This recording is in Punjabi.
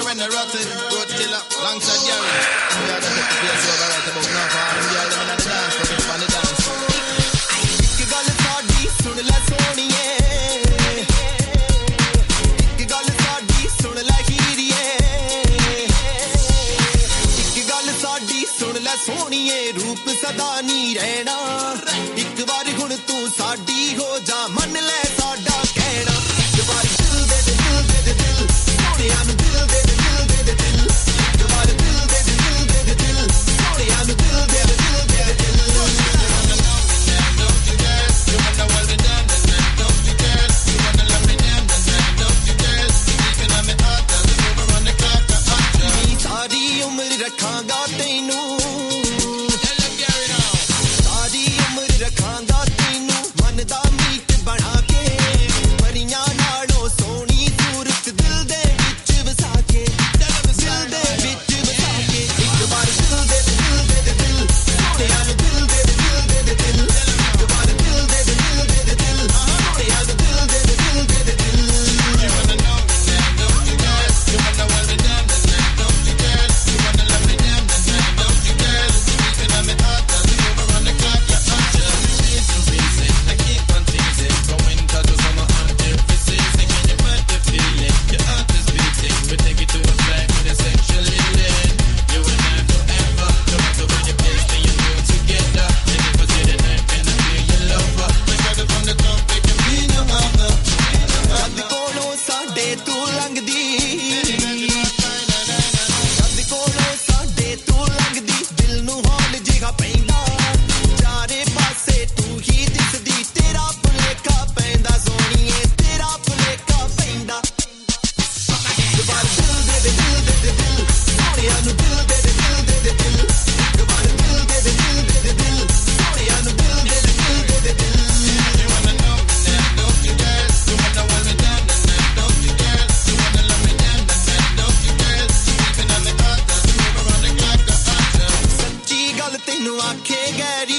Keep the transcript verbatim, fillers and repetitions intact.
when the rotten road killer, alongside Gary. We are the place over right about now for all the girls in the dance, for the funny dance. ਇੱਕ ਗੱਲ ਸਾਡੀ ਸੁਣ ਲੈ ਸੋਹਣੀਏ, ਇੱਕ ਗੱਲ ਸਾਡੀ ਸੁਣ ਲੈ ਹੀਰੀਏ, ਇੱਕ ਗੱਲ ਸਾਡੀ ਸੁਣ ਲੈ ਸੋਹਣੀਏ, ਰੂਪ ਸਦਾ ਨਹੀਂ ਰਹਿਣਾ, ਇੱਕ ਵਾਰ ਹੁਣ ਤੂੰ ਸਾਡੀ ਹੋ ਜਾ, ਮੰਨ ਲੈ ਸਾਡਾ ਕਹਿਣਾ, ਇੱਕ ਵਾਰ ਦਿਲ ਦੇ ਦੇ ਦਿਲ ਦੇ ਦੇ ਦਿਲ, ਸੋਹਣਿਆਂ ਨੂੰ ਦਿਲ ਦੇ ਦੇ ਦਿਲ ਦੇ ਦੇ ਦਿਲ, ਇੱਕ ਵਾਰ ਦਿਲ ਦੇ ਦੇ ਦਿਲ ਦੇ ਦੇ ਦਿਲ, ਸੋਹਣਿਆਂ ਨੂੰ ਦਿਲ ਦੇ ਦੇ ਦਿਲ ਦੇ ਦੇ ਦਿਲ. ਸਾਰੀ ਉਮਰ ਰੱਖਾਂਗਾ ਤੈਨੂੰ, ਸਾਰੀ ਉਮਰ ਰੱਖਾਂਗਾ ਤੈਨੂੰ, ਮਨ ਦਾ ਮੀਤ ਬਣਾ ਕੇ, ਪਰੀਆਂ ਨਾਲੋਂ ਸੋਹਣੀ ਸੂਰਤ ਦਿਲ ਦੇ ਵਿੱਚ ਵਸਾ ਕੇ, ਦਿਲ ਦੇ ਵਿੱਚ ਵਸਾ ਕੇ, ਇੱਕ ਵਾਰ ਦਿਲ ਦੇ ਦਿਲ ਦੇ ਦੇ ਦਿਲ, ਸੋਹਣਿਆਂ ਨੂੰ ਦਿਲ ਦੇ ਦਿਲ ਦੇ ਦੇ ਦਿਲ, ਇੱਕ ਵਾਰ ਦਿਲ ਦੇ ਦਿਲ ਦੇ ਦੇ ਦਿਲ, ਸੋਹਣਿਆਂ ਨੂੰ ਦਿਲ ਦੇ ਦਿਲ ਦੇ ਦੇ ਦਿਲ. ਤੈਨੂੰ ਆਖੇ ਗੈਰੀ